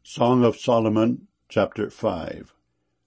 Song of Solomon, chapter 5.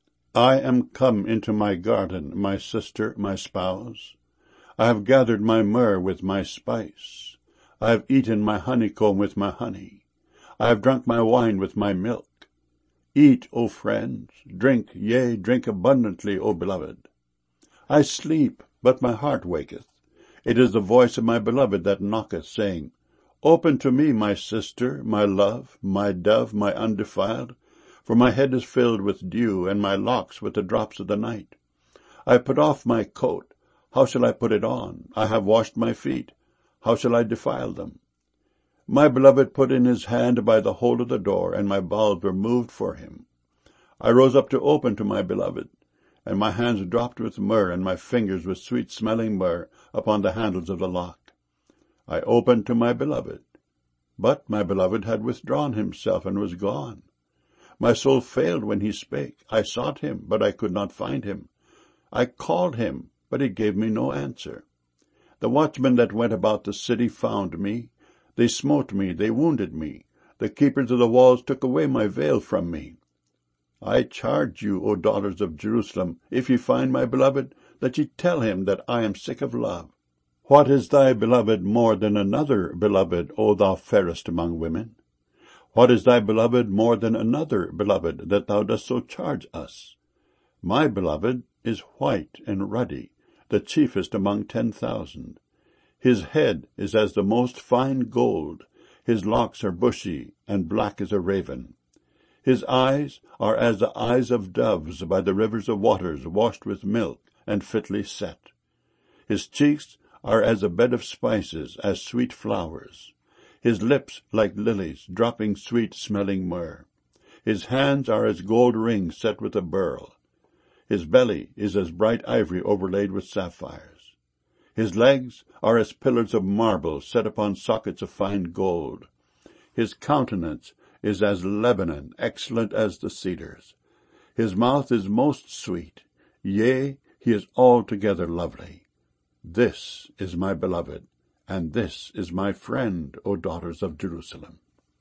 I am come into my garden, my sister, my spouse. I have gathered my myrrh with my spice. I have eaten my honeycomb with my honey. I have drunk my wine with my milk. Eat, O friends, drink, yea, drink abundantly, O beloved. I sleep, but my heart waketh. It is the voice of my beloved that knocketh, saying, Open to me, my sister, my love, my dove, my undefiled, for my head is filled with dew, and my locks with the drops of the night. I put off my coat, how shall I put it on? I have washed my feet, how shall I defile them? My beloved put in his hand by the hole of the door, and my bowels were moved for him. I rose up to open to my beloved, and my hands dropped with myrrh, and my fingers with sweet-smelling myrrh upon the handles of the lock. I opened to my beloved, but my beloved had withdrawn himself and was gone. My soul failed when he spake. I sought him, but I could not find him. I called him, but he gave me no answer. The watchmen that went about the city found me. They smote me, they wounded me. The keepers of the walls took away my veil from me. I charge you, O daughters of Jerusalem, if ye find my beloved, that ye tell him that I am sick of love. What is thy beloved more than another beloved, O thou fairest among women? What is thy beloved more than another beloved, that thou dost so charge us? My beloved is white and ruddy, the chiefest among 10,000. His head is as the most fine gold, his locks are bushy and black as a raven. His eyes are as the eyes of doves by the rivers of waters, washed with milk and fitly set. His cheeks are as a bed of spices, as sweet flowers. His lips like lilies, dropping sweet-smelling myrrh. His hands are as gold rings set with a beryl. His belly is as bright ivory overlaid with sapphires. His legs are as pillars of marble set upon sockets of fine gold. His countenance is as Lebanon, excellent as the cedars. His mouth is most sweet, yea, he is altogether lovely. This is my beloved, and this is my friend, O daughters of Jerusalem.